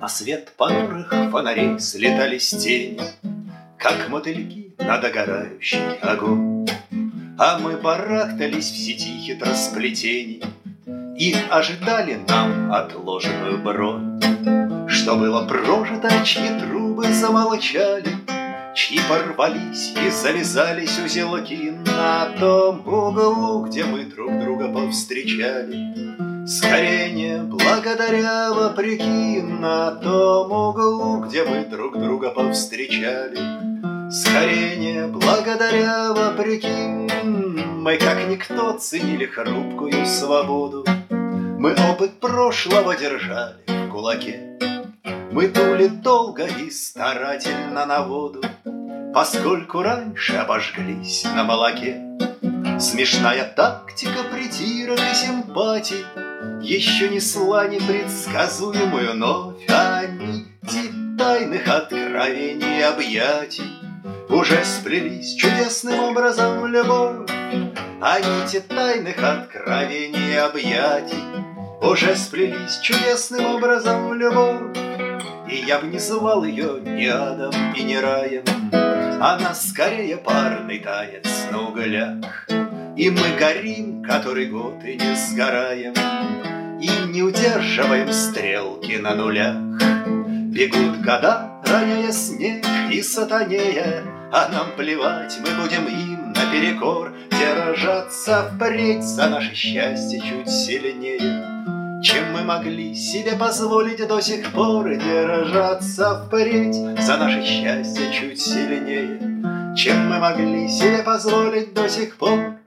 На свет понурых фонарей слетались тени, как мотыльки на догорающий огонь. А мы барахтались в сети хитросплетений и ожидали нам отложенную бронь. Что было прожито, чьи трубы замолчали, чьи порвались и завязались узелки на том углу, где мы друг друга повстречали. Скорее не благодаря, вопреки, на том углу, где мы друг друга повстречали. Скорее не благодаря, вопреки, мы как никто ценили хрупкую свободу. Мы опыт прошлого держали в кулаке, мы дули долго и старательно на воду, поскольку раньше обожглись на молоке. Смешная тактика притирок и симпатий еще несла непредсказуемую новь, а нити тайных откровений и объятий уже сплелись чудесным образом в любовь. А нити тайных откровений и объятий уже сплелись чудесным образом в любовь. И я бы не звал ее ни адом и ни раем, она скорее парный танец на углях. И мы горим который год и не сгораем, и не удерживаем стрелки на нулях. Бегут года, роняя снег и сатанея, а нам плевать, мы будем им наперекор держаться впредь за наше счастье чуть сильнее, чем мы могли себе позволить до сих пор. Держаться впредь за наше счастье чуть сильнее, чем мы могли себе позволить до сих пор.